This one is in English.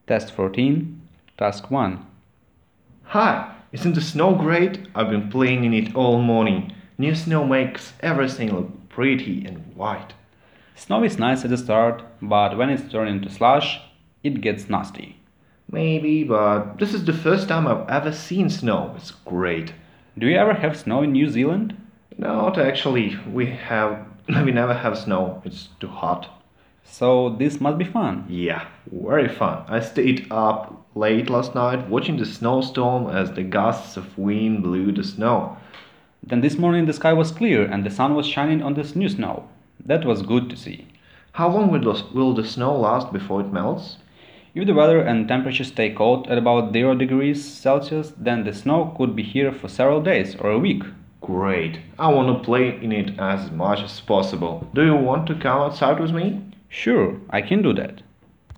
Test 14, Task 1. Hi, isn't the snow great? I've been playing in it all morning. New snow makes everything look pretty and white. Snow is nice at the start, but when it's turned into slush, it gets nasty. Maybe, but this is the first time I've ever seen snow. It's great. Do you ever have snow in New Zealand? Not actually. We never have snow. It's too hot. So this must be fun. Yeah, very fun. I stayed up late last night watching the snowstorm as the gusts of wind blew the snow. Then this morning the sky was clear and the sun was shining on this new snow. That was good to see. How long will the snow last before it melts? If the weather and temperature stay cold at about 0 degrees Celsius, then the snow could be here for several days or a week. Great. I want to play in it as much as possible. Do you want to come outside with me? Sure, I can do that.